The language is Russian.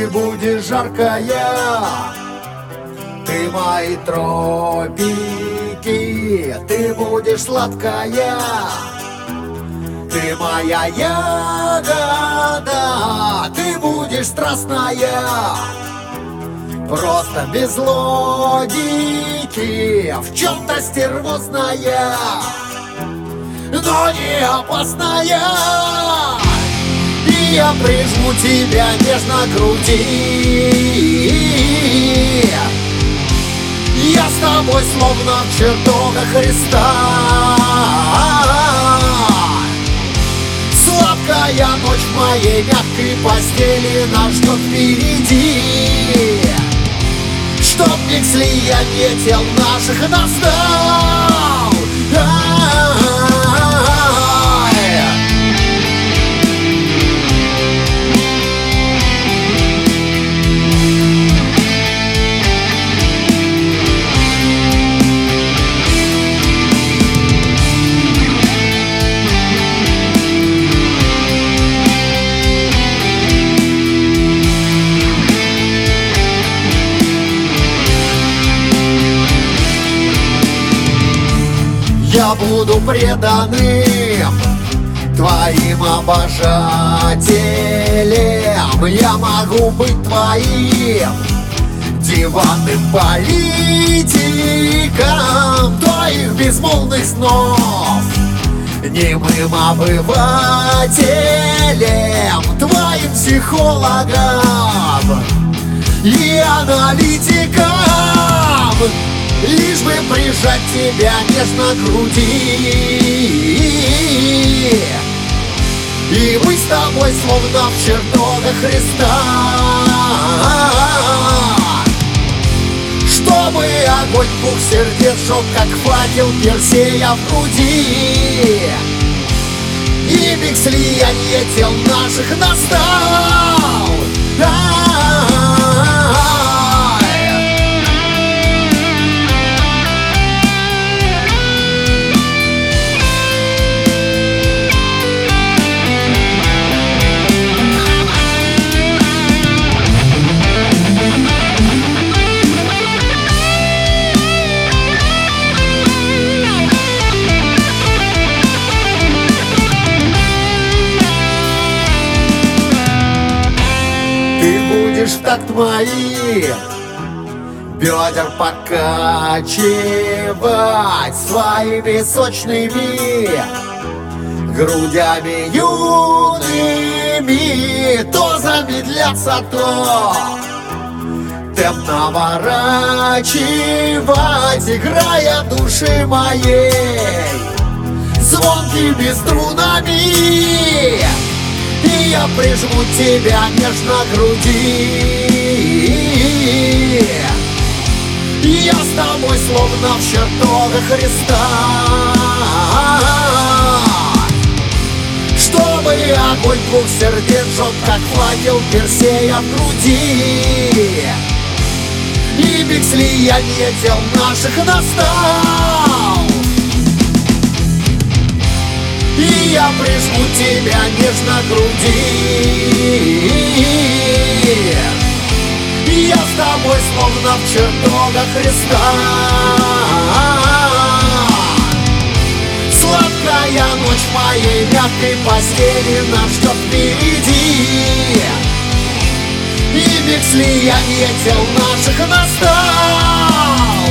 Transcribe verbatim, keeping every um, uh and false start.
ты будешь жаркая, ты мои тропики, ты будешь сладкая, ты моя ягода, ты будешь страстная, просто без логики, в чем-то стервозная, но не опасная. И я прижму тебя нежно к груди. Я с тобой словно в чертогах Христа. Сладкая ночь в моей мягкой постели нас ждет впереди, чтоб миг слияния тел наших настал. Я буду преданным твоим обожателем. Я могу быть твоим диванным политиком твоих безмолвных снов, немым обывателем, твоим психологом и аналитиком. Лишь бы прижать тебя нежно к груди, и мы с тобой словно в чертогах Христа, чтобы огонь двух сердец жег, как факел Персея в груди, и миг слияния тел наших настал. В такт мои бедер покачивать своими сочными грудями юными, то замедляться, то темп наворачивать, играя души моей звонкими струнами. И я прижму тебя нежно к груди. Я с тобой словно в чертогах Христа, чтобы огонь двух сердец жег, как факел Персея в груди, и миг слияния тел наших настал. И я прижму тебя нежно к груди. Я с тобой словно в чертогах Христа. Сладкая ночь в моей мягкой постели нас ждет впереди, и миг слияния тел наших настал.